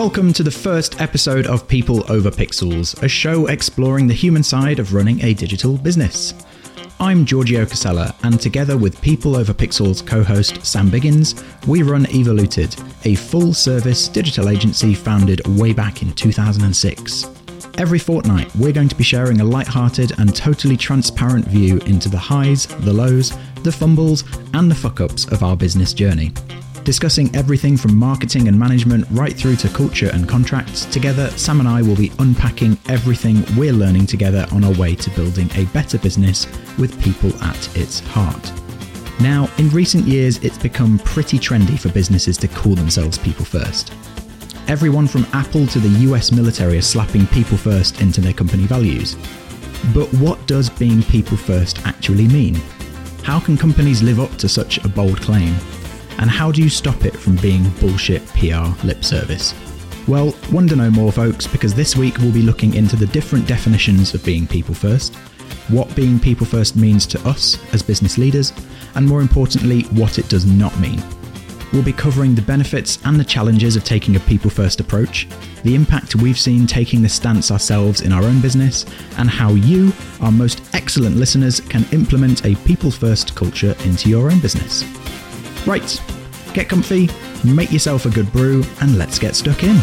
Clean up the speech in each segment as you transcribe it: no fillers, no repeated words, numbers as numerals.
Welcome to the first episode of People Over Pixels, a show exploring the human side of running a digital business. I'm Giorgio Casella, and together with People Over Pixels co-host Sam Biggins, we run Evoluted, a full-service digital agency founded way back in 2006. Every fortnight, we're going to be sharing a light-hearted and totally transparent view into the highs, the lows, the fumbles, and the fuck-ups of our business journey. Discussing everything from marketing and management right through to culture and contracts, together Sam and I will be unpacking everything we're learning together on our way to building a better business with people at its heart. Now, in recent years, it's become pretty trendy for businesses to call themselves people first. Everyone from Apple to the US military are slapping people first into their company values. But what does being people first actually mean? How can companies live up to such a bold claim? And how do you stop it from being bullshit PR lip service? Well, want to know more, folks, because this week we'll be looking into the different definitions of being people first, what being people first means to us as business leaders, and more importantly, what it does not mean. We'll be covering the benefits and the challenges of taking a people first approach, the impact we've seen taking this stance ourselves in our own business, and how you, our most excellent listeners, can implement a people first culture into your own business. Right, get comfy, make yourself a good brew, and let's get stuck in.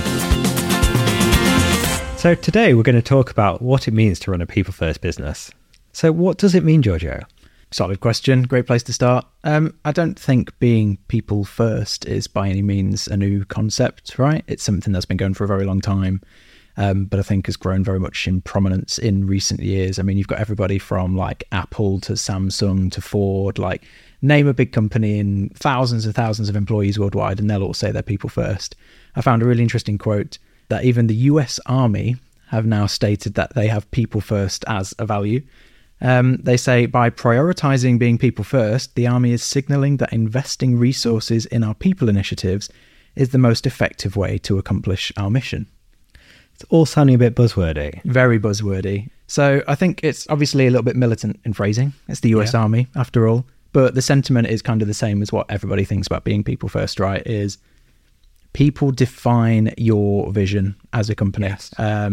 So today we're going to talk about what it means to run a people-first business. So what does it mean, Giorgio? Solid question, great place to start. I don't think being people first is by any means a new concept, right? It's something that's been going for a very long time, but I think has grown very much in prominence in recent years. I mean, you've got everybody from like Apple to Samsung to Ford, like name a big company and thousands of employees worldwide, and they'll all say they're people first. I found a really interesting quote that even the US Army have now stated that they have people first as a value. They say, by prioritizing being people first, the Army is signaling that investing resources in our people initiatives is the most effective way to accomplish our mission. It's all sounding a bit buzzwordy. Very buzzwordy. So I think it's obviously a little bit militant in phrasing. It's the US Army, after all. But the sentiment is kind of the same as what everybody thinks about being people first, right? Is people define your vision as a company. Yes.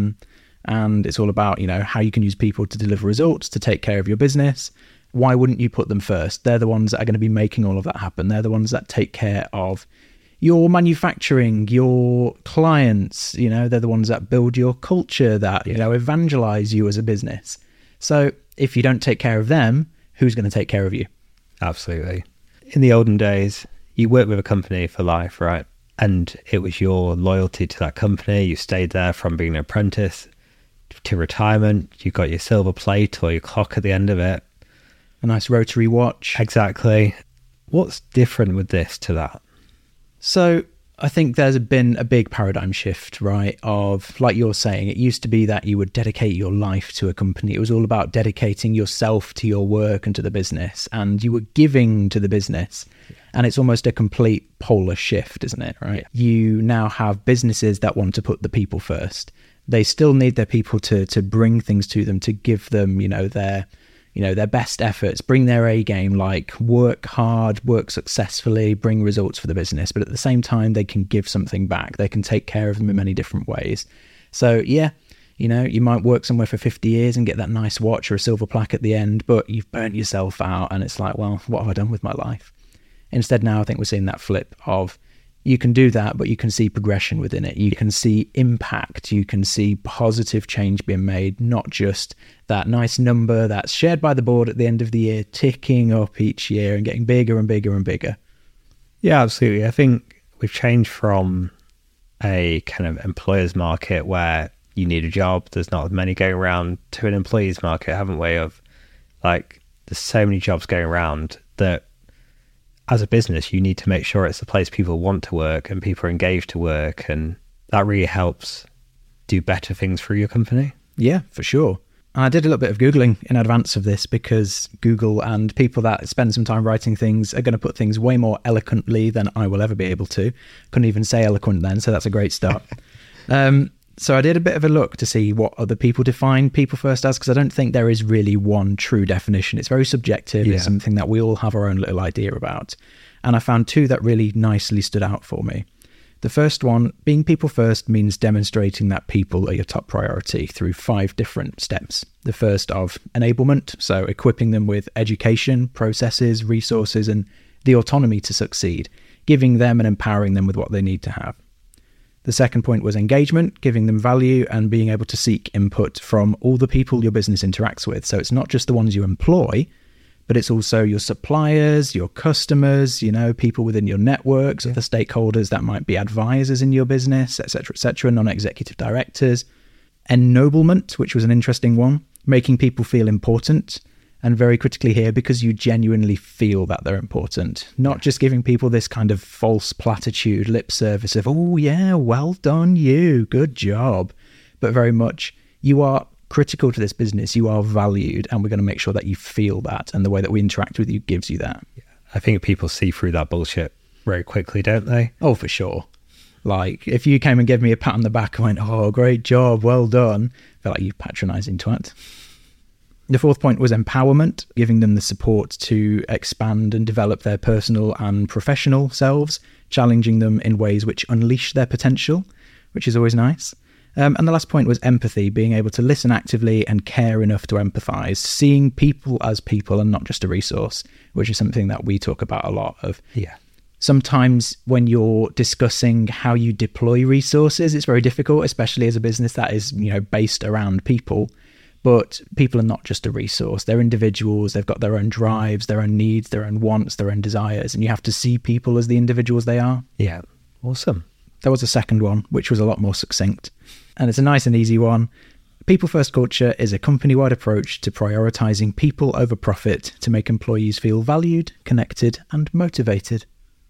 And it's all about, how you can use people to deliver results, to take care of your business. Why wouldn't you put them first? They're the ones that are going to be making all of that happen. They're the ones that take care of your manufacturing, your clients, they're the ones that build your culture, that, evangelize you as a business. So if you don't take care of them, who's going to take care of you? Absolutely. In the olden days, you worked with a company for life, right? And it was your loyalty to that company. You stayed there from being an apprentice to retirement. You got your silver plate or your clock at the end of it. A nice rotary watch. Exactly. What's different with this to that? So I think there's been a big paradigm shift, right? Of, like you're saying, it used to be that you would dedicate your life to a company. It was all about dedicating yourself to your work and to the business, and you were giving to the business. And it's almost a complete polar shift, isn't it? Right? You now have businesses that want to put the people first. They still need their people to bring things to them, to give them, their best efforts, bring their A game, like work hard, work successfully, bring results for the business. But at the same time, they can give something back. They can take care of them in many different ways. So yeah, you might work somewhere for 50 years and get that nice watch or a silver plaque at the end, but you've burnt yourself out and it's like, well, what have I done with my life? Instead, now I think we're seeing that flip of, you can do that, but you can see progression within it. You can see impact. You can see positive change being made, not just that nice number that's shared by the board at the end of the year, ticking up each year and getting bigger and bigger and bigger. Yeah, absolutely. I think we've changed from a kind of employer's market where you need a job, there's not as many going around, to an employee's market, haven't we? Of like, there's so many jobs going around that as a business, you need to make sure it's a place people want to work and people are engaged to work, and that really helps do better things for your company. Yeah, for sure. I did a little bit of Googling in advance of this, because Google and people that spend some time writing things are going to put things way more eloquently than I will ever be able to. Couldn't even say eloquent then, so that's a great start. So I did a bit of a look to see what other people define people first as, because I don't think there is really one true definition. It's very subjective. Yeah. It's something that we all have our own little idea about. And I found two that really nicely stood out for me. The first one, being people first, means demonstrating that people are your top priority through 5 different steps. The first of enablement, so equipping them with education, processes, resources, and the autonomy to succeed, giving them and empowering them with what they need to have. The second point was engagement, giving them value and being able to seek input from all the people your business interacts with. So it's not just the ones you employ, but it's also your suppliers, your customers, people within your networks, other stakeholders that might be advisors in your business, etc., non-executive directors. Ennoblement, which was an interesting one, making people feel important. And very critically here, because you genuinely feel that they're important, not just giving people this kind of false platitude, lip service of, oh yeah, well done you, good job. But very much, you are critical to this business, you are valued, and we're going to make sure that you feel that, and the way that we interact with you gives you that. I think people see through that bullshit very quickly, don't they? Oh, for sure. Like, if you came and gave me a pat on the back and went, oh, great job, well done, I feel like you patronising twat. The fourth point was empowerment, giving them the support to expand and develop their personal and professional selves, challenging them in ways which unleash their potential, which is always nice. And the last point was empathy, being able to listen actively and care enough to empathise, seeing people as people and not just a resource, which is something that we talk about a lot of. Yeah. Sometimes when you're discussing how you deploy resources, it's very difficult, especially as a business that is, based around people. But people are not just a resource. They're individuals. They've got their own drives, their own needs, their own wants, their own desires. And you have to see people as the individuals they are. Yeah. Awesome. There was a second one, which was a lot more succinct. And it's a nice and easy one. People First Culture is a company-wide approach to prioritizing people over profit to make employees feel valued, connected, and motivated.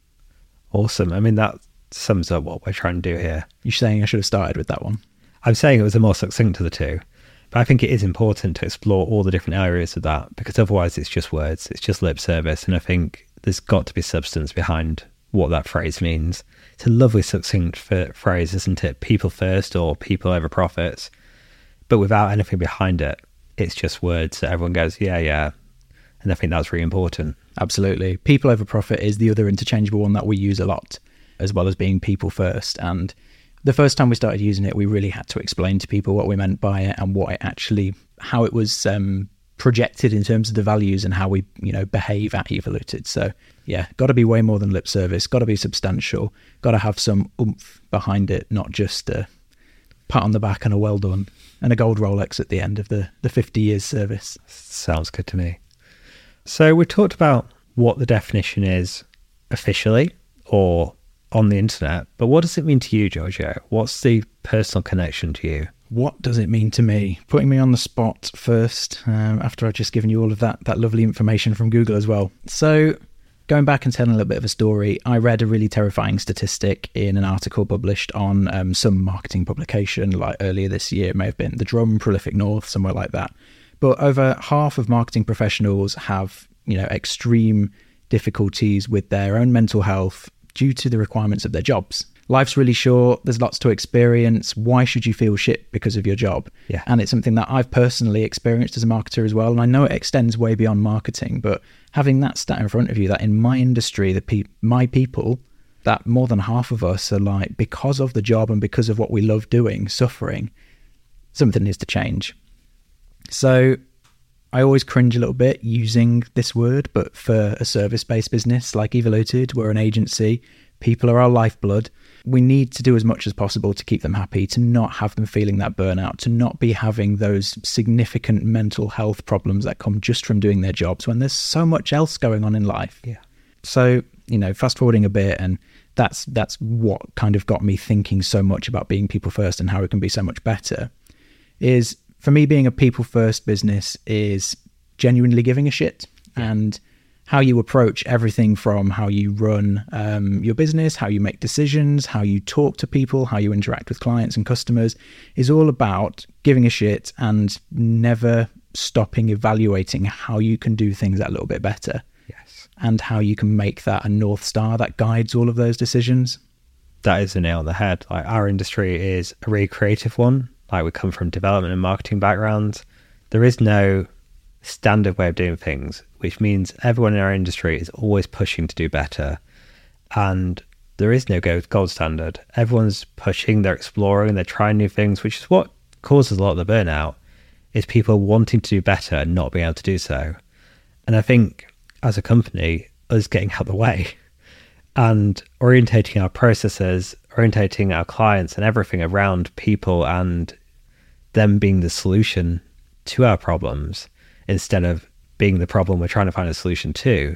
Awesome. I mean, that sums up what we're trying to do here. You're saying I should have started with that one? I'm saying it was the more succinct of the two. But I think it is important to explore all the different areas of that, because otherwise it's just words, it's just lip service. And I think there's got to be substance behind what that phrase means. It's a lovely succinct phrase, isn't it? People first or people over profits. But without anything behind it, it's just words that everyone goes, yeah. And I think that's really important. Absolutely. People over profit is the other interchangeable one that we use a lot, as well as being people first. And the first time we started using it, we really had to explain to people what we meant by it and what it actually, how it was projected in terms of the values and how we, behave at Evoluted. So yeah, got to be way more than lip service, got to be substantial, got to have some oomph behind it, not just a pat on the back and a well done and a gold Rolex at the end of the 50 years service. Sounds good to me. So we talked about what the definition is officially or on the internet, but what does it mean to you, Giorgio? What's the personal connection to you? What does it mean to me? Putting me on the spot first, after I've just given you all of that lovely information from Google as well. So going back and telling a little bit of a story, I read a really terrifying statistic in an article published on some marketing publication like earlier this year. It may have been The Drum, Prolific North, somewhere like that. But over half of marketing professionals have, extreme difficulties with their own mental health due to the requirements of their jobs. Life's really short. There's lots to experience. Why should you feel shit because of your job? Yeah. And it's something that I've personally experienced as a marketer as well. And I know it extends way beyond marketing, but having that stat in front of you, that in my industry, my people, that more than half of us are like, because of the job and because of what we love doing, suffering, something needs to change. So I always cringe a little bit using this word, but for a service-based business like Evoluted, we're an agency, people are our lifeblood. We need to do as much as possible to keep them happy, to not have them feeling that burnout, to not be having those significant mental health problems that come just from doing their jobs when there's so much else going on in life. Yeah. So, fast forwarding a bit, and that's what kind of got me thinking so much about being people first and how it can be so much better, is for me, being a people first business is genuinely giving a shit. And how you approach everything from how you run your business, how you make decisions, how you talk to people, how you interact with clients and customers is all about giving a shit and never stopping evaluating how you can do things that little bit better. Yes. And how you can make that a North Star that guides all of those decisions. That is the nail on the head. Like, our industry is a really creative one. Like, we come from development and marketing backgrounds. There is no standard way of doing things, which means everyone in our industry is always pushing to do better. And there is no gold standard. Everyone's pushing, they're exploring, they're trying new things, which is what causes a lot of the burnout, is people wanting to do better and not being able to do so. And I think as a company, us getting out of the way and orientating our processes, orientating our clients and everything around people and them being the solution to our problems instead of being the problem we're trying to find a solution to,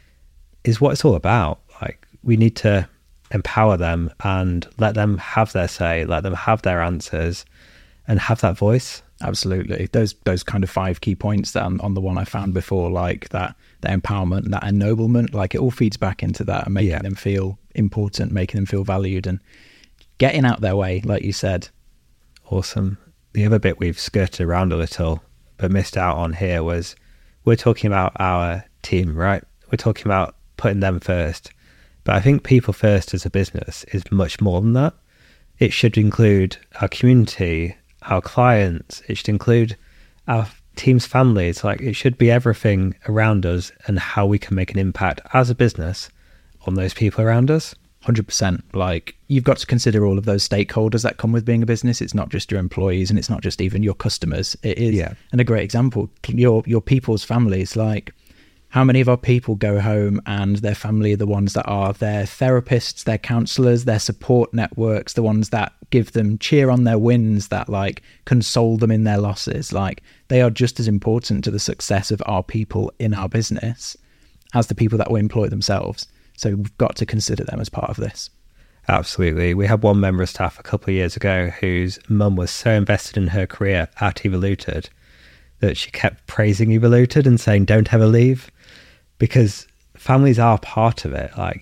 is what it's all about. Like, we need to empower them and let them have their say, let them have their answers and have that voice. Absolutely. Those kind of 5 key points that on the one I found before, like that empowerment, that ennoblement, like it all feeds back into that and making them feel important, making them feel valued and getting out their way, like you said. Awesome. The other bit we've skirted around a little but missed out on here was we're talking about our team, right? We're talking about putting them first. But I think people first as a business is much more than that. It should include our community, our clients, it should include our team's families. Like, it should be everything around us and how we can make an impact as a business on those people around us. 100%. Like, you've got to consider all of those stakeholders that come with being a business. It's not just your employees and it's not just even your customers. It is, and a great example, your people's families. Like, how many of our people go home and their family are the ones that are their therapists, their counselors, their support networks, the ones that give them cheer on their wins, that like console them in their losses. Like, they are just as important to the success of our people in our business as the people that will employ themselves. So we've got to consider them as part of this. Absolutely. We had one member of staff a couple of years ago whose mum was so invested in her career at Evoluted that she kept praising Evoluted and saying, don't ever leave, because families are part of it. Like,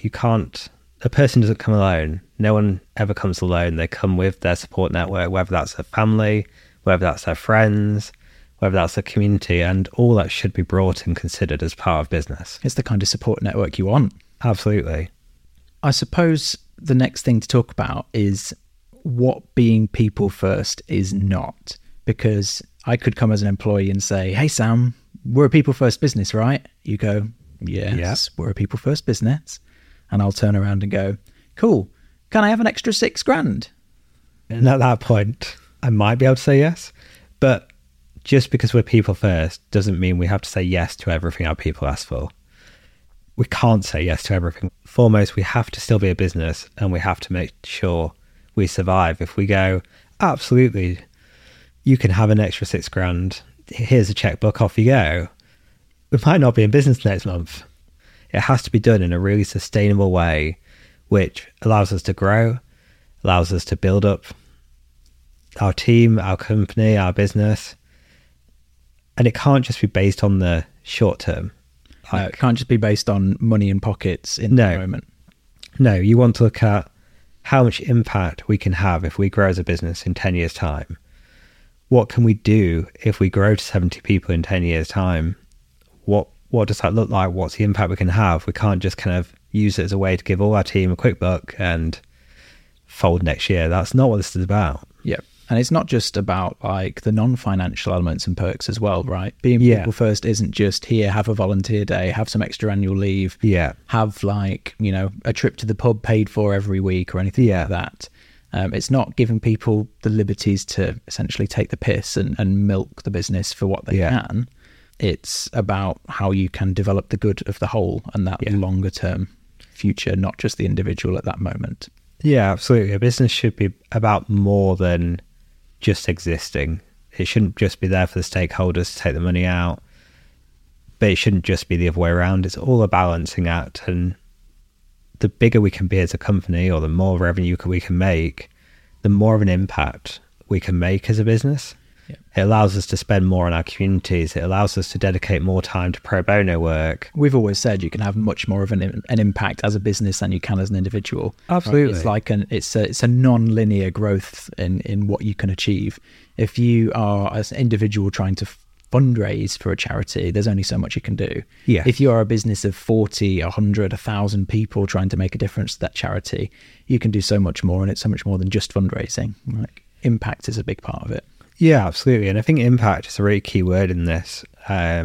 a person doesn't come alone. No one ever comes alone. They come with their support network, whether that's their family, whether that's their friends, whether that's the community, and all that should be brought and considered as part of business. It's the kind of support network you want. Absolutely. I suppose the next thing to talk about is what being people first is not, because I could come as an employee and say, hey, Sam, we're a people first business, right? You go, yes, we're a people first business. And I'll turn around and go, cool, can I have an extra $6,000? And at that point, I might be able to say yes. But just because we're people first doesn't mean we have to say yes to everything our people ask for. We can't say yes to everything. Foremost, we have to still be a business and we have to make sure we survive. If we go, absolutely, you can have an extra $6,000, here's a checkbook, off you go, we might not be in business next month. It has to be done in a really sustainable way, which allows us to grow, allows us to build up our team, our company, our business. And it can't just be based on the short term. It can't just be based on money in pockets in the moment. No, you want to look at how much impact we can have if we grow as a business in 10 years' time. What can we do if we grow to 70 people in 10 years' time? What does that look like? What's the impact we can have? We can't just kind of use it as a way to give all our team a quick buck and fold next year. That's not what this is about. Yeah. And it's not just about like the non-financial elements and perks as well, right? Being people first isn't just here, have a volunteer day, have some extra annual leave, have like, you know, a trip to the pub paid for every week or anything like that. It's not giving people the liberties to essentially take the piss and milk the business for what they can. It's about how you can develop the good of the whole and that longer term future, not just the individual at that moment. Yeah, absolutely. A business should be about more than just existing. It shouldn't just be there for the stakeholders to take the money out, but it shouldn't just be the other way around. It's all a balancing act, and the bigger we can be as a company or the more revenue we can make, the more of an impact we can make as a business. It allows us to spend more on our communities. It allows us to dedicate more time to pro bono work. We've always said you can have much more of an impact as a business than you can as an individual. Absolutely. Right? It's like it's a non-linear growth in what you can achieve. If you are as an individual trying to fundraise for a charity, there's only so much you can do. Yeah. If you are a business of 40, 100, 1,000 people trying to make a difference to that charity, you can do so much more, and it's so much more than just fundraising. Like, impact is a big part of it. Yeah, absolutely. And I think impact is a really key word in this.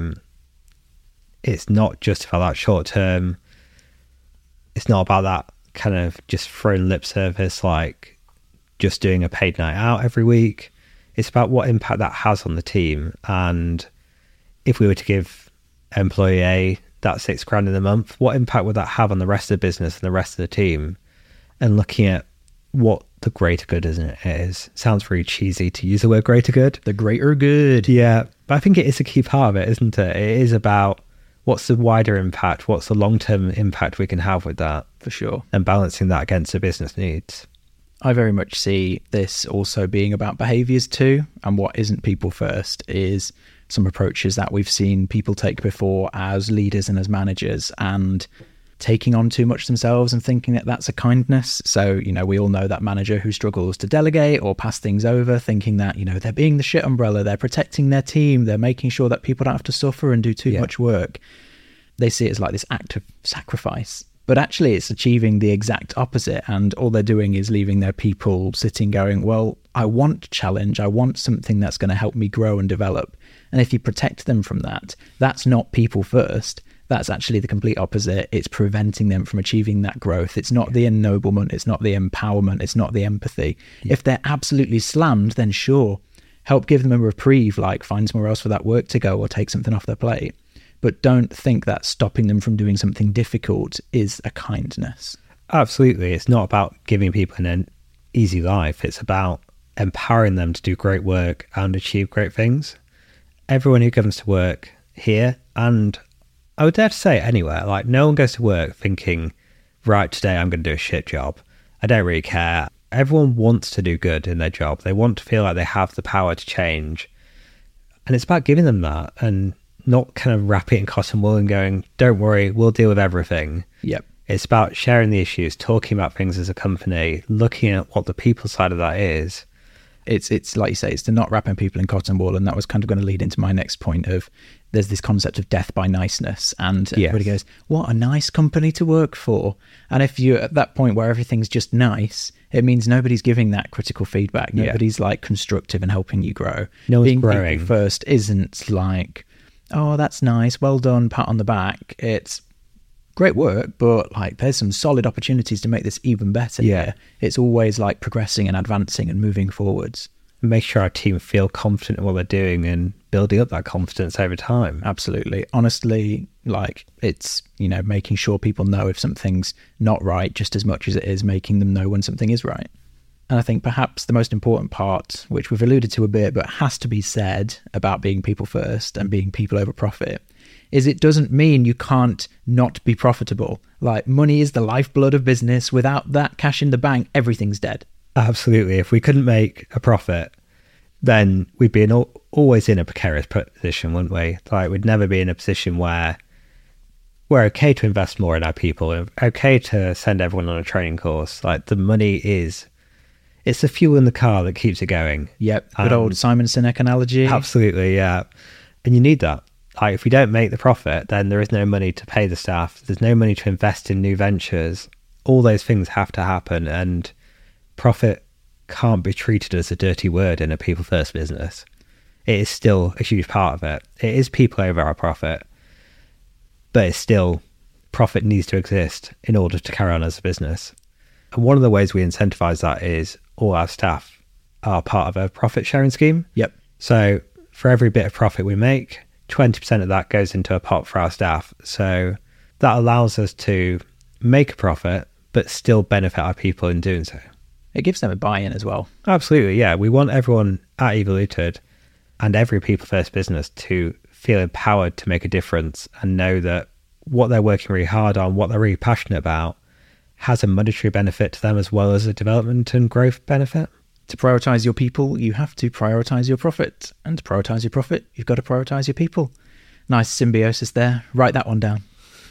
It's not just about that short term. It's not about kind of just throwing lip service, like just doing a paid night out every week. It's about what impact that has on the team. And if we were to give employee A that $6,000 in a month, what impact would that have on the rest of the business and the rest of the team? And looking at what the greater good is. Sounds very cheesy to use the word greater good. The greater good. Yeah, but I think it is a key part of it, isn't it? It is about what's the wider impact, what's the long-term impact we can have with that. For sure. And balancing that against the business needs. I very much see this also being about behaviours too. And what isn't people first is some approaches that we've seen people take before as leaders and as managers, and taking on too much themselves and thinking that that's a kindness. So, we all know that manager who struggles to delegate or pass things over, thinking that, they're being the shit umbrella, they're protecting their team, they're making sure that people don't have to suffer and do too much work. They see it as like this act of sacrifice. But actually it's achieving the exact opposite, and all they're doing is leaving their people sitting going, well, I want challenge, I want something that's going to help me grow and develop. And if you protect them from that, that's not people first. That's actually the complete opposite. It's preventing them from achieving that growth. It's not the ennoblement, it's not the empowerment, it's not the empathy. If they're absolutely slammed, then sure, help give them a reprieve, like find somewhere else for that work to go or take something off their plate. But don't think that stopping them from doing something difficult is a kindness. Absolutely. It's not about giving people an easy life. It's about empowering them to do great work and achieve great things. Everyone who comes to work here, and I would dare to say anywhere, like no one goes to work thinking, right, today I'm going to do a shit job. I don't really care. Everyone wants to do good in their job. They want to feel like they have the power to change. And it's about giving them that and not kind of wrapping it in cotton wool and going, don't worry, we'll deal with everything. Yep. It's about sharing the issues, talking about things as a company, looking at what the people side of that is. It's like you say, it's to not wrapping people in cotton wool. And that was kind of going to lead into my next point of there's this concept of death by niceness. And everybody goes, what a nice company to work for. And if you're at that point where everything's just nice, it means nobody's giving that critical feedback. Nobody's like constructive and helping you grow. No one's Being growing. people first isn't like, oh, that's nice, well done, pat on the back. It's great work, but like there's some solid opportunities to make this even better. Yeah. It's always like progressing and advancing and moving forwards. Make sure our team feel confident in what they're doing and building up that confidence over time. Absolutely. Honestly, like it's, making sure people know if something's not right just as much as it is making them know when something is right. And I think perhaps the most important part, which we've alluded to a bit, but has to be said about being people first and being people over profit, is it doesn't mean you can't not be profitable. Like money is the lifeblood of business. Without that cash in the bank, everything's dead. Absolutely. If we couldn't make a profit, then we'd be always in a precarious position, wouldn't we? Like we'd never be in a position where we're okay to invest more in our people, okay to send everyone on a training course. Like the money it's the fuel in the car that keeps it going. Yep. Good old Simon Sinek analogy. Absolutely, yeah. And you need that. Like if we don't make the profit, then there is no money to pay the staff. There's no money to invest in new ventures. All those things have to happen, and profit can't be treated as a dirty word in a people first business. It is still a huge part of it. It is people over our profit, but it's still profit needs to exist in order to carry on as a business. And one of the ways we incentivize that is all our staff are part of a profit sharing scheme. Yep. So for every bit of profit we make, 20% of that goes into a pot for our staff. So that allows us to make a profit, but still benefit our people in doing so. It gives them a buy-in as well. Absolutely, yeah. We want everyone at Evoluted and every people first business to feel empowered to make a difference and know that what they're working really hard on, what they're really passionate about, has a monetary benefit to them as well as a development and growth benefit. To prioritize your people, you have to prioritize your profit. And to prioritize your profit, you've got to prioritize your people. Nice symbiosis there. Write that one down.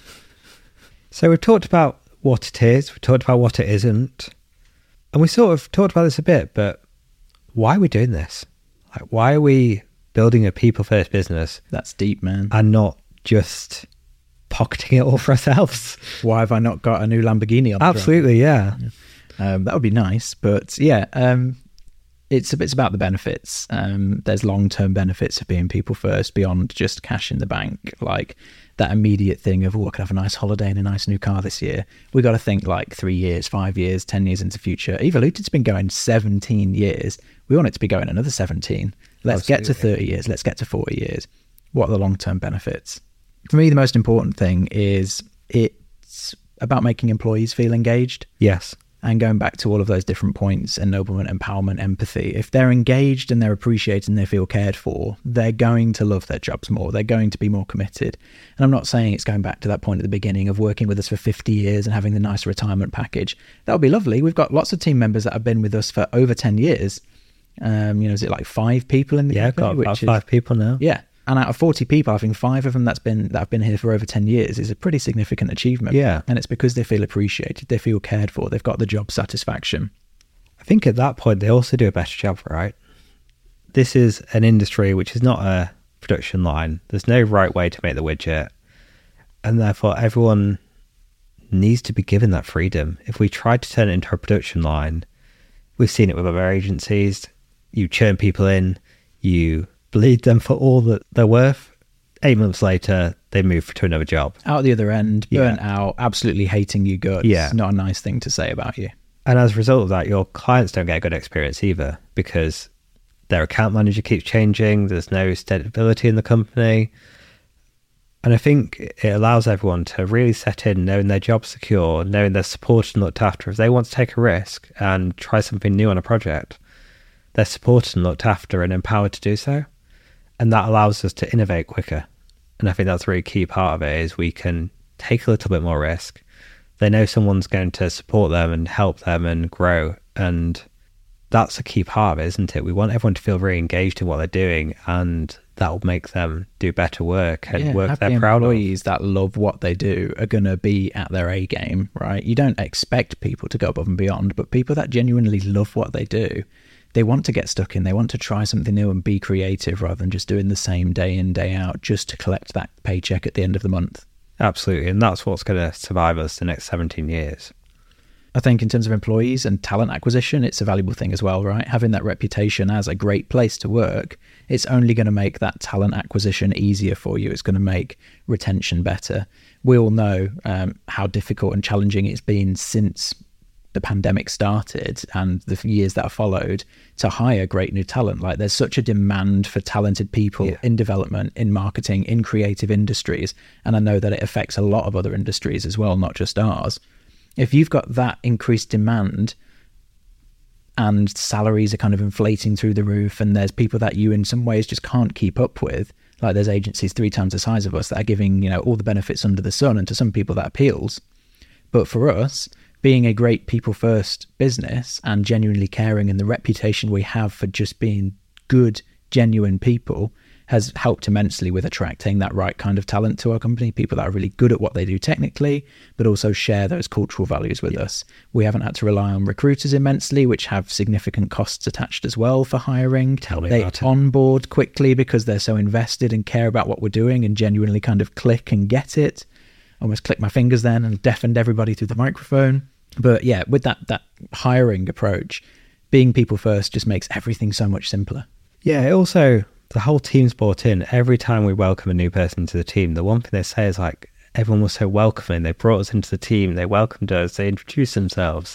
So we've talked about what it is, we've talked about what it isn't, and we sort of talked about this a bit, but why are we doing this? Like, why are we building a people first business? That's deep, man. And not just pocketing it all for ourselves? Why have I not got a new Lamborghini on? Absolutely, yeah. That would be nice, but yeah, it's about the benefits. There's long-term benefits of being people first beyond just cash in the bank. Like that immediate thing of, oh, I could have a nice holiday and a nice new car this year. We got to think like 3 years, 5 years, 10 years into the future. Evoluted's been going 17 years. We want it to be going another 17. Let's get to 30 years. Let's get to 40 years. What are the long-term benefits? For me, the most important thing is it's about making employees feel engaged. Yes. And going back to all of those different points, ennoblement, empowerment, empathy, if they're engaged and they're appreciated and they feel cared for, they're going to love their jobs more. They're going to be more committed. And I'm not saying it's going back to that point at the beginning of working with us for 50 years and having the nice retirement package. That would be lovely. We've got lots of team members that have been with us for over 10 years. Is it like 5 people in the company? Yeah, got about 5 people now. Yeah. And out of 40 people, I think 5 of them that have been here for over 10 years is a pretty significant achievement. Yeah. And it's because they feel appreciated, they feel cared for, they've got the job satisfaction. I think at that point, they also do a better job, right? This is an industry which is not a production line. There's no right way to make the widget. And therefore, everyone needs to be given that freedom. If we try to turn it into a production line, we've seen it with other agencies. You churn people in, you bleed them for all that they're worth. 8 months later, they move to another job. Out the other end, burnt out, absolutely hating you guts. Yeah. Not a nice thing to say about you. And as a result of that, your clients don't get a good experience either, because their account manager keeps changing. There's no stability in the company. And I think it allows everyone to really set in, knowing their job's secure, knowing they're supported and looked after. If they want to take a risk and try something new on a project, they're supported and looked after and empowered to do so. And that allows us to innovate quicker. And I think that's a really key part of it, is we can take a little bit more risk. They know someone's going to support them and help them and grow. And that's a key part of it, isn't it? We want everyone to feel really engaged in what they're doing, and that will make them do better work and work they're proud of. Employees that love what they do are going to be at their A game, right? You don't expect people to go above and beyond, but people that genuinely love what they do, they want to get stuck in, they want to try something new and be creative rather than just doing the same day in, day out just to collect that paycheck at the end of the month. Absolutely. And that's what's going to survive us the next 17 years. I think in terms of employees and talent acquisition, it's a valuable thing as well, right? Having that reputation as a great place to work, it's only going to make that talent acquisition easier for you. It's going to make retention better. We all know how difficult and challenging it's been since the pandemic started and the years that have followed to hire great new talent. Like, there's such a demand for talented people in development, in marketing, in creative industries. And I know that it affects a lot of other industries as well, not just ours. If you've got that increased demand and salaries are kind of inflating through the roof, and there's people that you in some ways just can't keep up with, like there's agencies 3 times the size of us that are giving, all the benefits under the sun, and to some people that appeals. But for us, being a great people first business and genuinely caring, and the reputation we have for just being good, genuine people, has helped immensely with attracting that right kind of talent to our company, people that are really good at what they do technically, but also share those cultural values with us. We haven't had to rely on recruiters immensely, which have significant costs attached as well for hiring. They onboard quickly because they're so invested and care about what we're doing and genuinely kind of click and get it. Almost clicked my fingers then and deafened everybody through the microphone. But yeah, with that hiring approach, being people first just makes everything so much simpler. Yeah, it also, the whole team's bought in. Every time we welcome a new person to the team, the one thing they say is like, everyone was so welcoming. They brought us into the team. They welcomed us. They introduced themselves.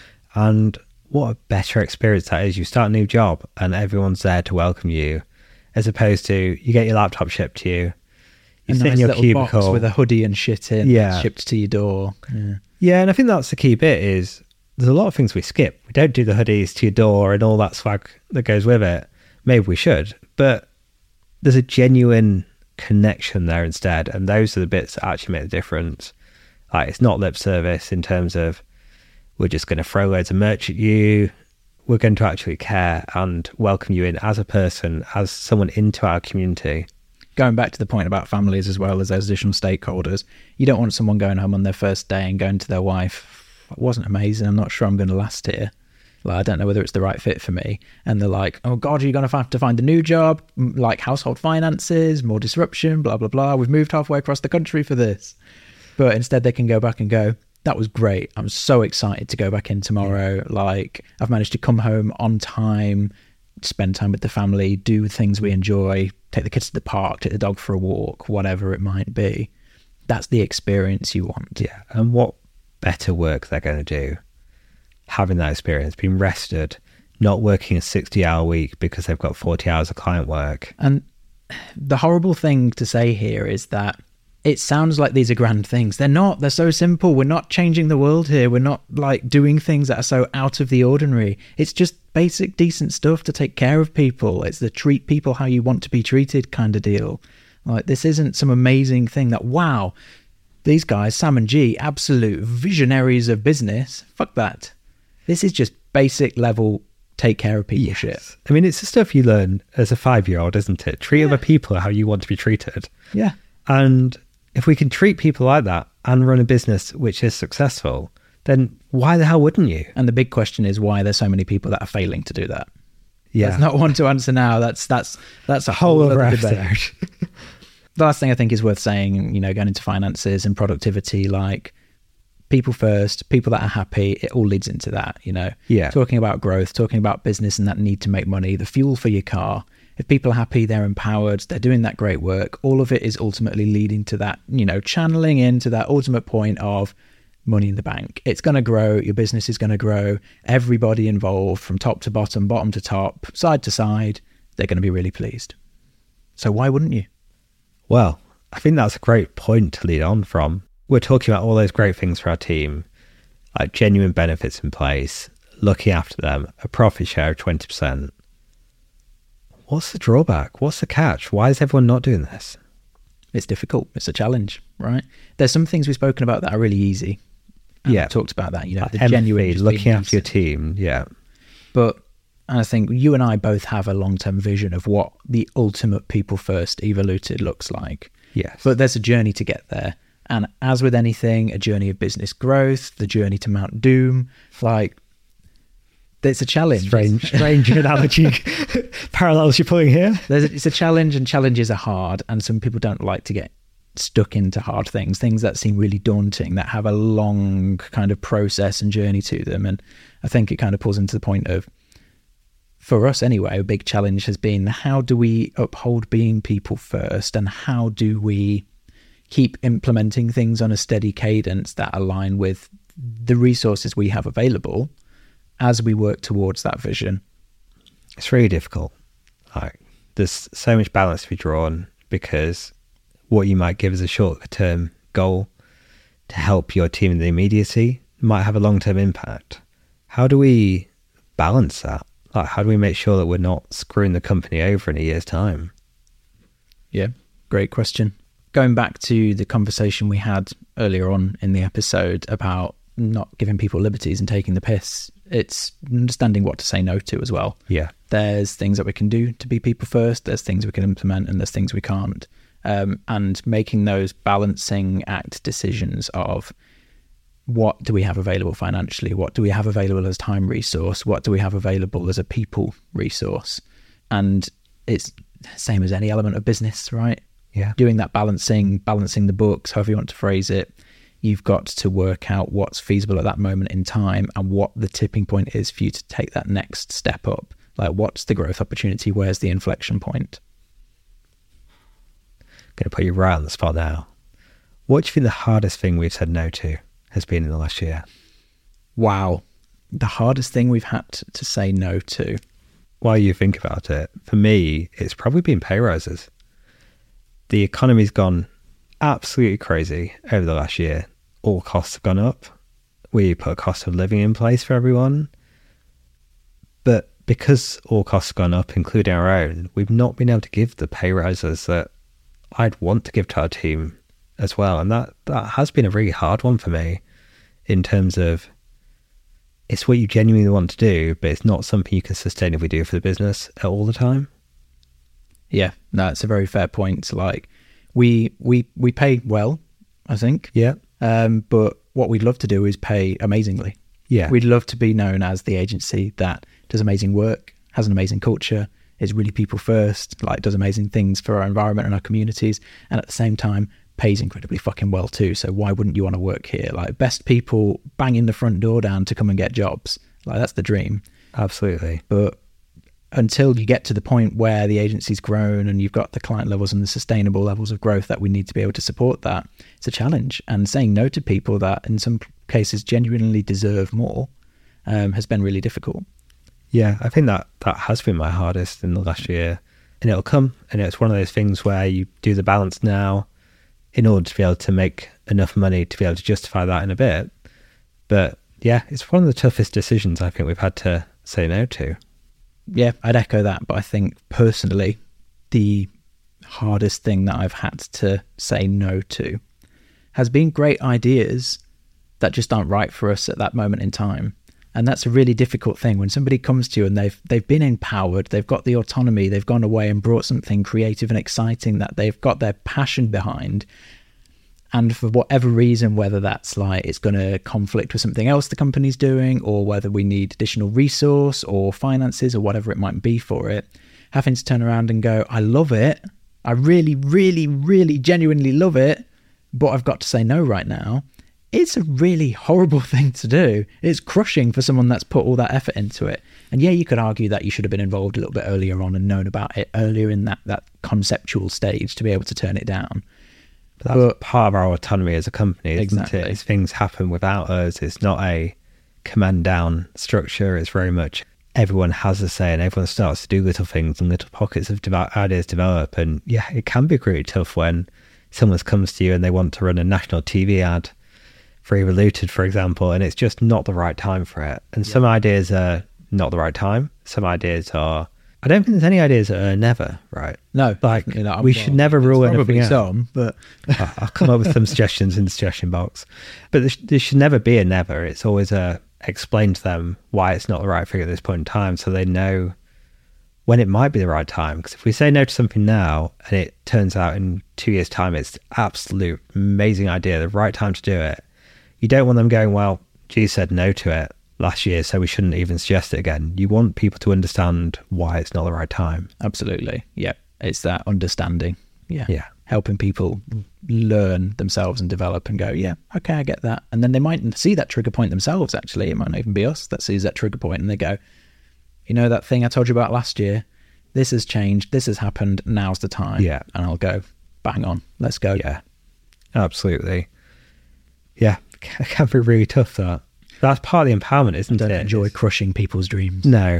And what a better experience that is. You start a new job and everyone's there to welcome you, as opposed to you get your laptop shipped to you. You sit in your cubicle box with a hoodie and shit in, shipped to your door. Yeah, and I think that's the key bit, is there's a lot of things we skip. We don't do the hoodies to your door and all that swag that goes with it. Maybe we should, but there's a genuine connection there instead, and those are the bits that actually make the difference. Like, it's not lip service in terms of we're just going to throw loads of merch at you. We're going to actually care and welcome you in as a person, as someone into our community. Going back to the point about families as well as those additional stakeholders, you don't want someone going home on their first day and going to their wife, it wasn't amazing, I'm not sure I'm going to last here. Like, I don't know whether it's the right fit for me. And they're like, oh God, you're going to have to find a new job, like household finances, more disruption, blah, blah, blah. We've moved halfway across the country for this. But instead they can go back and go, that was great. I'm so excited to go back in tomorrow. Like, I've managed to come home on time, spend time with the family, do things we enjoy, take the kids to the park, take the dog for a walk, whatever it might be. That's the experience you want. Yeah. And what better work they're going to do having that experience, being rested, not working a 60-hour week because they've got 40 hours of client work. And the horrible thing to say here is that it sounds like these are grand things. They're not. They're so simple. We're not changing the world here. We're not like doing things that are so out of the ordinary. It's just basic, decent stuff to take care of people. It's the treat people how you want to be treated kind of deal. Like, this isn't some amazing thing that, wow, these guys, Sam and G, absolute visionaries of business. Fuck that. This is just basic level take care of people shit. I mean, it's the stuff you learn as a 5-year-old, isn't it? Treat other people how you want to be treated. Yeah. And if we can treat people like that and run a business which is successful, then why the hell wouldn't you? And the big question is why there's so many people that are failing to do that. Yeah. That's not one to answer now. That's a whole other debate. The last thing I think is worth saying, you know, going into finances and productivity, like, people first, people that are happy, it all leads into that, you know. Yeah. Talking about growth, talking about business and that need to make money, the fuel for your car. If people are happy, they're empowered, they're doing that great work, all of it is ultimately leading to that, you know, channeling into that ultimate point of money in the bank. It's going to grow, your business is going to grow, everybody involved from top to bottom, bottom to top, side to side, they're going to be really pleased. So why wouldn't you? Well, I think that's a great point to lead on from. We're talking about all those great things for our team, like genuine benefits in place, looking after them, a profit share of 20%. What's the drawback? What's the catch? Why is everyone not doing this? It's difficult. It's a challenge, right? There's some things we've spoken about that are really easy. Yeah. We've talked about that, you know, like the empathy, genuine looking after your team. Yeah. But I think you and I both have a long-term vision of what the ultimate people first evoluted looks like. Yes. But there's a journey to get there. And as with anything, a journey of business growth, the journey to Mount Doom, like, it's a challenge. Strange analogy parallels you're putting here. It's a challenge, and challenges are hard. And some people don't like to get stuck into hard things that seem really daunting, that have a long kind of process and journey to them. And I think it kind of pulls into the point of, for us anyway, a big challenge has been, how do we uphold being people first, and how do we keep implementing things on a steady cadence that align with the resources we have available as we work towards that vision? It's really difficult. Like, there's so much balance to be drawn, because what you might give as a short-term goal to help your team in the immediacy might have a long-term impact. How do we balance that? Like, how do we make sure that we're not screwing the company over in a year's time? Yeah, great question. Going back to the conversation we had earlier on in the episode about not giving people liberties and taking the piss, it's understanding what to say no to as well. Yeah. There's things that we can do to be people first, there's things we can implement, and there's things we can't. And making those balancing act decisions of, what do we have available financially? What do we have available as time resource? What do we have available as a people resource? And it's same as any element of business, right? Yeah. Doing that balancing the books, however you want to phrase it. You've got to work out what's feasible at that moment in time, and what the tipping point is for you to take that next step up. Like, what's the growth opportunity? Where's the inflection point? I'm going to put you right on the spot now. What do you think the hardest thing we've said no to has been in the last year? Wow. The hardest thing we've had to say no to. While you think about it, for me, it's probably been pay rises. The economy's gone absolutely crazy over the last year. All costs have gone up. We put a cost of living in place for everyone. But because all costs have gone up, including our own, we've not been able to give the pay rises that I'd want to give to our team as well. And that has been a really hard one for me, in terms of, it's what you genuinely want to do, but it's not something you can sustainably do for the business all the time. Yeah, no, it's a very fair point. Like, we pay well, I think. Yeah. But what we'd love to do is pay amazingly. Yeah. We'd love to be known as the agency that does amazing work, has an amazing culture, is really people first, like, does amazing things for our environment and our communities, and at the same time pays incredibly fucking well too. So why wouldn't you want to work here? Like, best people banging the front door down to come and get jobs. Like, that's the dream. Absolutely. But until you get to the point where the agency's grown and you've got the client levels and the sustainable levels of growth that we need to be able to support that, it's a challenge. And saying no to people that in some cases genuinely deserve more has been really difficult. Yeah, I think that has been my hardest in the last year. And it'll come. And it's one of those things where you do the balance now in order to be able to make enough money to be able to justify that in a bit. But yeah, it's one of the toughest decisions I think we've had to say no to. Yeah, I'd echo that. But I think personally, the hardest thing that I've had to say no to has been great ideas that just aren't right for us at that moment in time. And that's a really difficult thing when somebody comes to you and they've been empowered, they've got the autonomy, they've gone away and brought something creative and exciting that they've got their passion behind. And for whatever reason, whether that's like it's going to conflict with something else the company's doing, or whether we need additional resource or finances or whatever it might be for it, having to turn around and go, I love it. I really, really, really genuinely love it, but I've got to say no right now. It's a really horrible thing to do. It's crushing for someone that's put all that effort into it. And yeah, you could argue that you should have been involved a little bit earlier on and known about it earlier in that conceptual stage to be able to turn it down. But part of our autonomy as a company, isn't exactly. it? As things happen without us. It's not a command down structure. It's very much everyone has a say and everyone starts to do little things and little pockets of ideas develop. And yeah, it can be really tough when someone comes to you and they want to run a national TV ad for Evoluted, for example, and it's just not the right time for it. And some ideas are not the right time. Some ideas are, I don't think there's any ideas that are never right. No, like we should never rule anything out. Some, but I'll come up with some suggestions in the suggestion box. But there should never be a never. It's always explain to them why it's not the right thing at this point in time, so they know when it might be the right time. Because if we say no to something now and it turns out in 2 years' time it's the absolute amazing idea, the right time to do it, you don't want them going, well, G said no to it last year, so we shouldn't even suggest it again. You want people to understand why it's not the right time. Absolutely. Yeah. It's that understanding. Yeah. Yeah. Helping people learn themselves and develop and go, yeah, okay, I get that. And then they might see that trigger point themselves, actually. It might not even be us that sees that trigger point and they go, you know, that thing I told you about last year, this has changed, this has happened, now's the time. Yeah. And I'll go, bang on, let's go. Yeah. Absolutely. Yeah. It can be really tough, that. That's part of the empowerment, isn't it? Don't enjoy crushing people's dreams. No.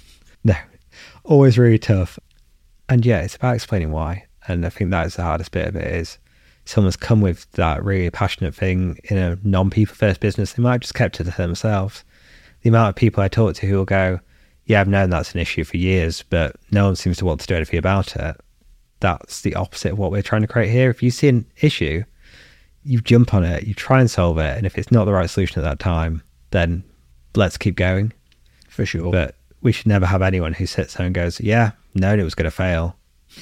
Always really tough. And yeah, it's about explaining why. And I think that is the hardest bit of it, is someone's come with that really passionate thing in a non-people first business. They might have just kept it to themselves. The amount of people I talk to who will go, yeah, I've known that's an issue for years, but no one seems to want to do anything about it. That's the opposite of what we're trying to create here. If you see an issue, you jump on it, you try and solve it, and if it's not the right solution at that time, then let's keep going. For sure. But we should never have anyone who sits there and goes, yeah, known it was going to fail.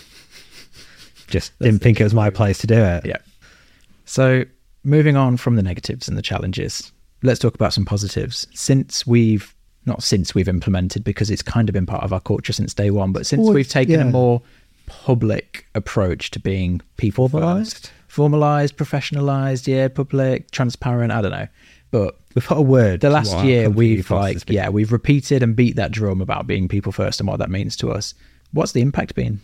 Just didn't think it was my place to do it. Yeah. So moving on from the negatives and the challenges, let's talk about some positives. Not since we've implemented, because it's kind of been part of our culture since day one, but since we've taken a more public approach to being people formalized, professionalized, public, transparent, I don't know. But we've got a word. The last year we've repeated and beat that drum about being people first and what that means to us. What's the impact been?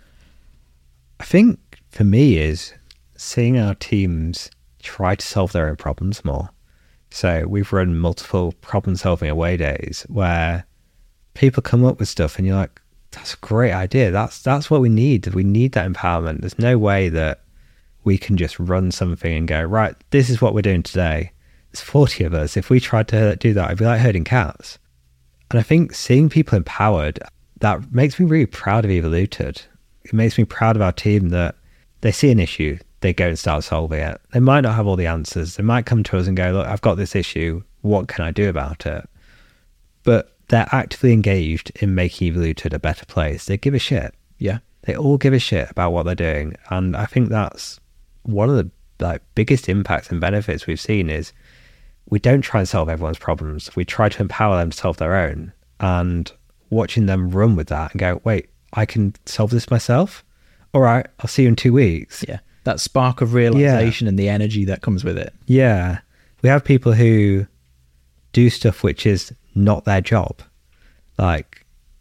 I think for me is seeing our teams try to solve their own problems more. So we've run multiple problem solving away days where people come up with stuff and you're like, that's a great idea. That's what we need. We need that empowerment. There's no way that we can just run something and go, right, this is what we're doing today. There's 40 of us. If we tried to do that, it'd be like herding cats. And I think seeing people empowered, that makes me really proud of Evoluted. It makes me proud of our team that they see an issue, they go and start solving it. They might not have all the answers. They might come to us and go, look, I've got this issue. What can I do about it? But they're actively engaged in making Evoluted a better place. They give a shit. Yeah. They all give a shit about what they're doing. And I think that's one of the biggest impacts and benefits we've seen is we don't try and solve everyone's problems. We try to empower them to solve their own. And watching them run with that and go, wait, I can solve this myself? All right, I'll see you in 2 weeks. Yeah. That spark of realization and the energy that comes with it. Yeah. We have people who do stuff which is not their job. Like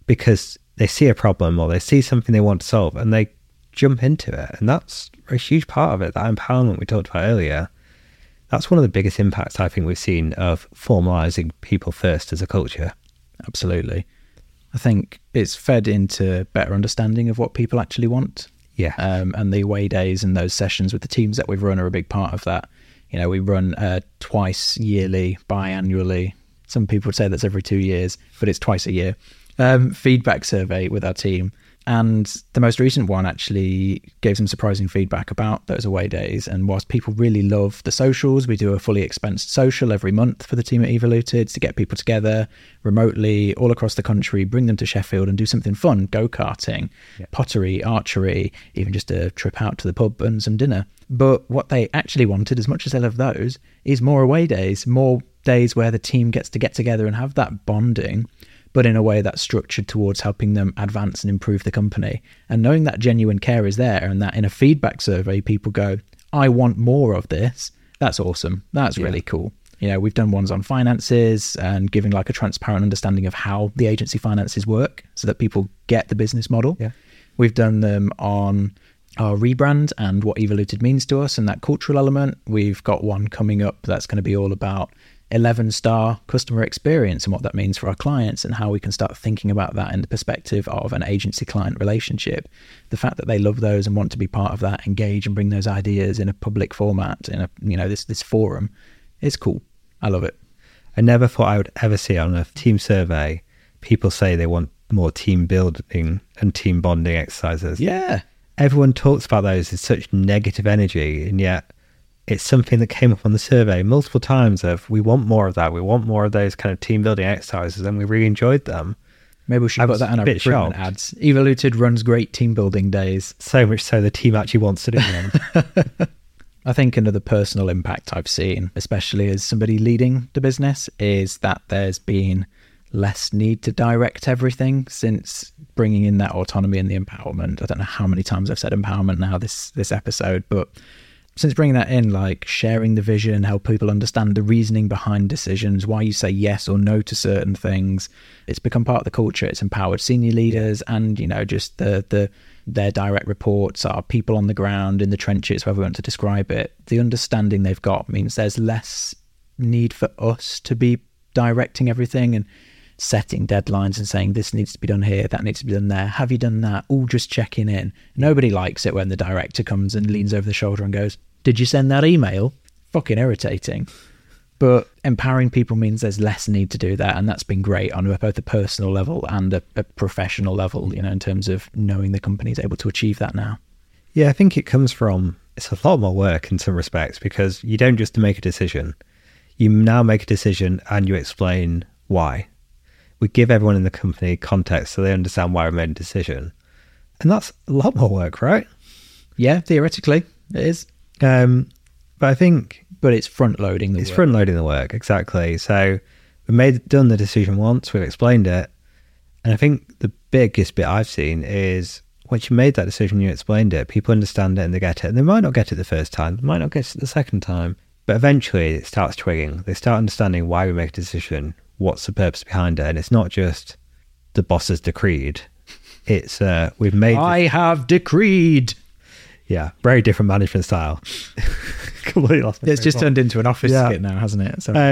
because they see a problem or they see something they want to solve and they jump into it. And that's a huge part of it, that empowerment we talked about earlier. That's one of the biggest impacts I think we've seen of formalizing people first as a culture. Absolutely. I think it's fed into better understanding of what people actually want. Yeah. And the away days and those sessions with the teams that we've run are a big part of that. We run twice yearly, biannually. Some people would say that's every 2 years, but it's twice a year. Feedback survey with our team. And the most recent one actually gave some surprising feedback about those away days. And whilst people really love the socials, we do a fully expensed social every month for the team at Evoluted to get people together remotely all across the country, bring them to Sheffield and do something fun, go-karting, pottery, archery, even just a trip out to the pub and some dinner. But what they actually wanted, as much as they love those, is more away days, more days where the team gets to get together and have that bonding, but in a way that's structured towards helping them advance and improve the company. And knowing that genuine care is there and that in a feedback survey, people go, I want more of this. That's awesome. That's really cool. We've done ones on finances and giving like a transparent understanding of how the agency finances work so that people get the business model. Yeah. We've done them on our rebrand and what Evoluted means to us and that cultural element. We've got one coming up that's going to be all about 11-star customer experience and what that means for our clients and how we can start thinking about that in the perspective of an agency-client relationship. The fact that they love those and want to be part of that, engage and bring those ideas in a public format, in a this forum, is cool. I love it. I never thought I would ever see on a team survey people say they want more team building and team bonding exercises. Yeah. Everyone talks about those as such negative energy, and yet it's something that came up on the survey multiple times of we want more of that. We want more of those kind of team building exercises, and we really enjoyed them. Maybe we should put that in our recruitment ads. Evoluted runs great team building days. So much so the team actually wants to do them. I think another personal impact I've seen, especially as somebody leading the business, is that there's been less need to direct everything since bringing in that autonomy and the empowerment. I don't know how many times I've said empowerment now this episode, but since bringing that in, like sharing the vision, help people understand the reasoning behind decisions, why you say yes or no to certain things, it's become part of the culture. It's empowered senior leaders and, just their direct reports are people on the ground in the trenches, however we want to describe it. The understanding they've got means there's less need for us to be directing everything and setting deadlines and saying this needs to be done here, that needs to be done there. Have you done that? All just checking in. Nobody likes it when the director comes and leans over the shoulder and goes, did you send that email? Fucking irritating. But empowering people means there's less need to do that. And that's been great on both a personal level and a professional level, in terms of knowing the company's able to achieve that now. Yeah, I think it comes from, it's a lot more work in some respects because you don't just make a decision. You now make a decision and you explain why. We give everyone in the company context so they understand why we made a decision. And that's a lot more work, right? Yeah, theoretically, it is. But I think... But it's front-loading the work. It's front-loading the work, exactly. So we've done the decision once, we've explained it. And I think the biggest bit I've seen is once you made that decision, you explained it, people understand it and they get it. And they might not get it the first time, they might not get it the second time. But eventually it starts twigging. They start understanding why we make a decision, what's the purpose behind it. And it's not just the boss has decreed. It's we've made... I have decreed. Yeah, very different management style. Completely lost my It's just turned into an office skit now, hasn't it? So.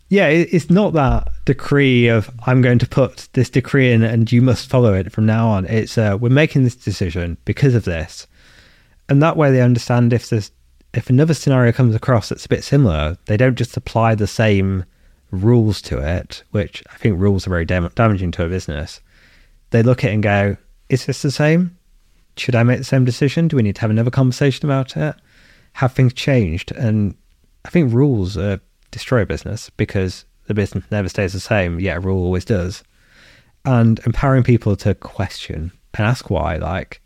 It's not that decree of I'm going to put this decree in and you must follow it from now on. It's we're making this decision because of this. And that way they understand if another scenario comes across that's a bit similar, they don't just apply the same rules to it, which I think rules are very damaging to a business. They look at it and go, is this the same? Should I make the same decision? Do we need to have another conversation about it? Have things changed? And I think rules destroy a business because the business never stays the same, yet a rule always does. And empowering people to question and ask why, like,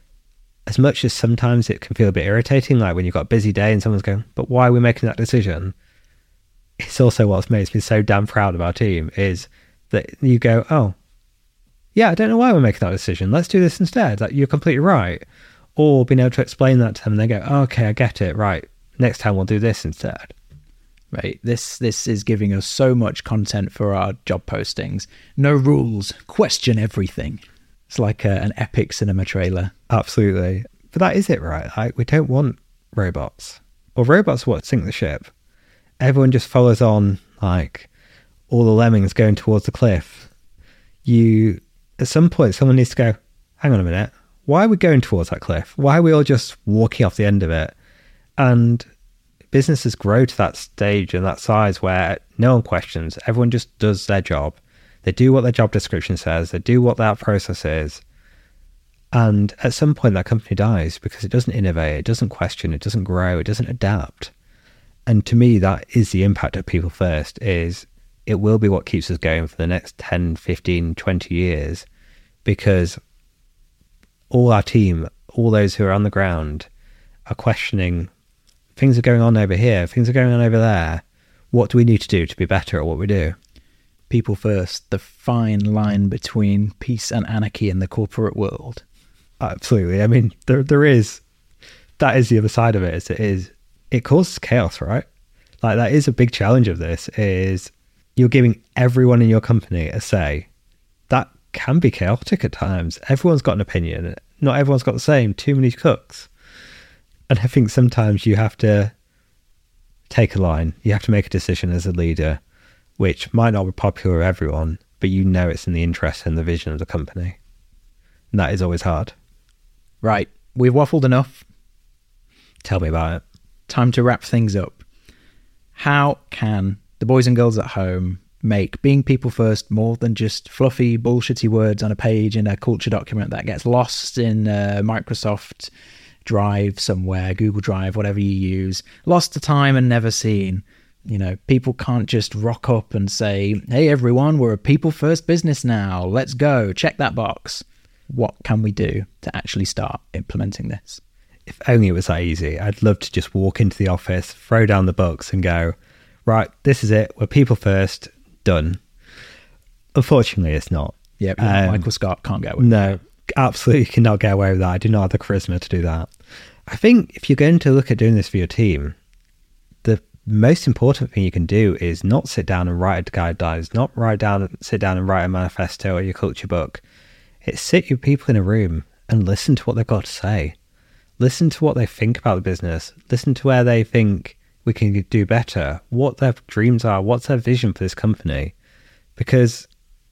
as much as sometimes it can feel a bit irritating, like when you've got a busy day and someone's going, but why are we making that decision? It's also what's makes me so damn proud of our team is that you go, oh, yeah, I don't know why we're making that decision. Let's do this instead. Like, you're completely right. Or being able to explain that to them and they go, oh, okay, I get it. Right. Next time we'll do this instead. right? This is giving us so much content for our job postings. No rules, question everything. It's like an epic cinema trailer. Absolutely. But that is it, right? Like, we don't want robots. Or robots what sink the ship. Everyone just follows on, like all the lemmings going towards the cliff. At some point, someone needs to go, hang on a minute, why are we going towards that cliff? Why are we all just walking off the end of it? And businesses grow to that stage and that size where no one questions. Everyone just does their job. They do what their job description says. They do what that process is. And at some point, that company dies because it doesn't innovate, it doesn't question, it doesn't grow, it doesn't adapt. And to me, that is the impact of People First, is it will be what keeps us going for the next 10, 15, 20 years, because all our team, all those who are on the ground, are questioning, things are going on over here, things are going on over there. What do we need to do to be better at what we do? People first, the fine line between peace and anarchy in the corporate world. Absolutely. I mean, there is, that is the other side of it. It causes chaos, right? Like, that is a big challenge of this, is you're giving everyone in your company a say. That can be chaotic at times. Everyone's got an opinion. Not everyone's got the same. Too many cooks. And I think sometimes you have to take a line. You have to make a decision as a leader, which might not be popular with everyone, but you know it's in the interest and the vision of the company. And that is always hard. Right. We've waffled enough. Tell me about it. Time to wrap things up. How can the boys and girls at home make being people first more than just fluffy, bullshitty words on a page in a culture document that gets lost in Microsoft Drive somewhere, Google Drive, whatever you use, lost to time and never seen? You know, people can't just rock up and say, hey, everyone, we're a people first business now. Let's go. Check that box. What can we do to actually start implementing this? If only it was that easy. I'd love to just walk into the office, throw down the books and go, right, this is it. We're people first. Done. Unfortunately, it's not. Yeah, Michael Scott can't get away. No, absolutely cannot get away with that. I do not have the charisma to do that. I think if you're going to look at doing this for your team, the most important thing you can do is not sit down and write guidelines, not sit down and write a manifesto or your culture book. It's sit your people in a room and listen to what they've got to say. Listen to what they think about the business. Listen to where they think we can do better, what their dreams are, what's their vision for this company. Because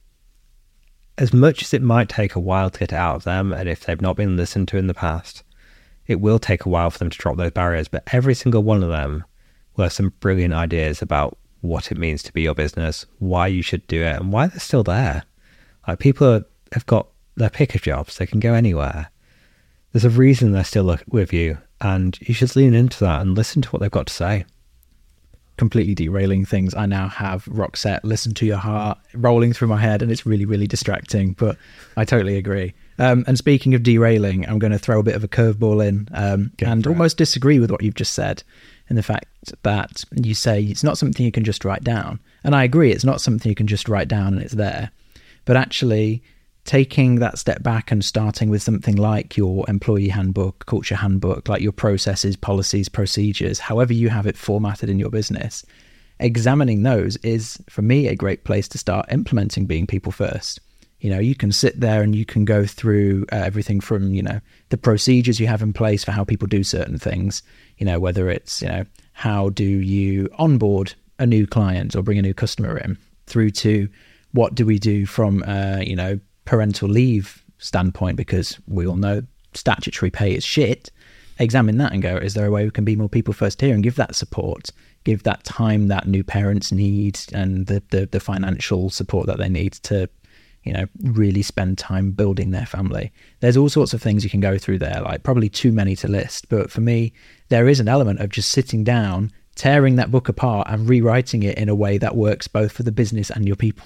as much as it might take a while to get it out of them, and if they've not been listened to in the past, it will take a while for them to drop those barriers. But every single one of them will have some brilliant ideas about what it means to be your business, why you should do it, and why they're still there. Like, people have got their pick of jobs. They can go anywhere. There's a reason they're still with you, and you should lean into that and listen to what they've got to say. Completely derailing things. I now have Roxette, Listen to Your Heart, rolling through my head, and it's really, really distracting, but I totally agree. And speaking of derailing, I'm going to throw a bit of a curveball in and almost disagree with what you've just said, in the fact that you say it's not something you can just write down. And I agree, it's not something you can just write down and it's there. But actually, taking that step back and starting with something like your employee handbook, culture handbook, like your processes, policies, procedures, however you have it formatted in your business, examining those is, for me, a great place to start implementing being people first. You know, you can sit there and you can go through everything from, you know, the procedures you have in place for how people do certain things, you know, whether it's, you know, how do you onboard a new client or bring a new customer in, through to what do we do from, you know, parental leave standpoint, because we all know statutory pay is shit. Examine that and go, is there a way we can be more people first here and give that support, give that time that new parents need and the financial support that they need to, you know, really spend time building their family. There's all sorts of things you can go through there, like probably too many to list. But for me, there is an element of just sitting down, tearing that book apart and rewriting it in a way that works both for the business and your people.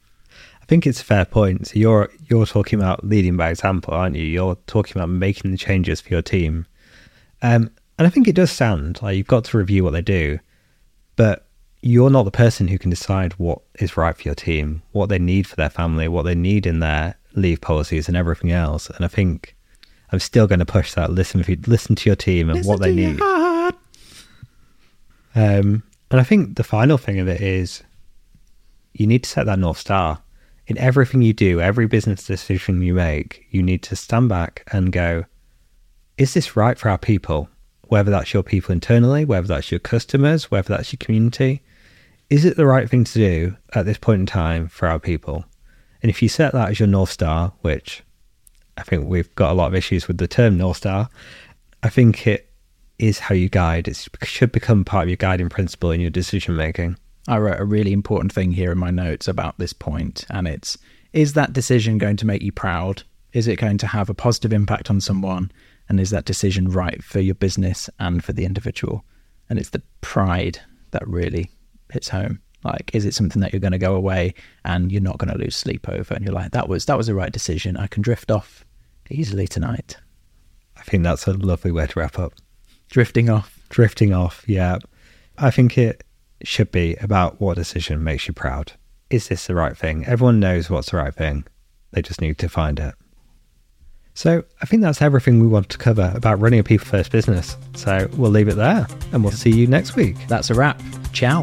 I think it's a fair point. So you're talking about leading by example, aren't you? You're talking about making the changes for your team. And I think it does sound like you've got to review what they do, but you're not the person who can decide what is right for your team, what they need for their family, what they need in their leave policies and everything else. And I think I'm still going to push that. Listen to your team and what they need. And I think the final thing of it is you need to set that North Star. In everything you do, every business decision you make, you need to stand back and go, is this right for our people? Whether that's your people internally, whether that's your customers, whether that's your community, is it the right thing to do at this point in time for our people? And if you set that as your North Star, which I think we've got a lot of issues with the term North Star, I think it is how you guide. It should become part of your guiding principle in your decision making. I wrote a really important thing here in my notes about this point, and it's, is that decision going to make you proud? Is it going to have a positive impact on someone? And is that decision right for your business and for the individual? And it's the pride that really hits home. Like, is it something that you're going to go away and you're not going to lose sleep over? And you're like, that was the right decision. I can drift off easily tonight. I think that's a lovely way to wrap up. Drifting off, yeah. I think it should be about what decision makes you proud. Is this the right thing? Everyone knows what's the right thing. They just need to find it. So I think that's everything we want to cover about running a people first business. So we'll leave it there and we'll see you next week. That's a wrap. Ciao.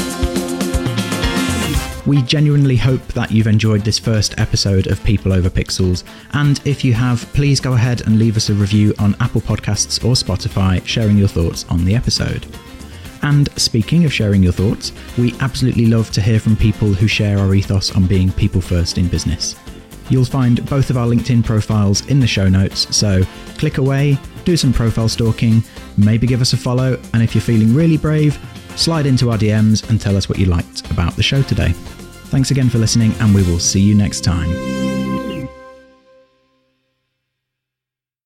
We genuinely hope that you've enjoyed this first episode of People Over Pixels. And if you have, please go ahead and leave us a review on Apple Podcasts or Spotify, sharing your thoughts on the episode. And speaking of sharing your thoughts, we absolutely love to hear from people who share our ethos on being people first in business. You'll find both of our LinkedIn profiles in the show notes, so click away, do some profile stalking, maybe give us a follow, and if you're feeling really brave, slide into our DMs and tell us what you liked about the show today. Thanks again for listening, and we will see you next time.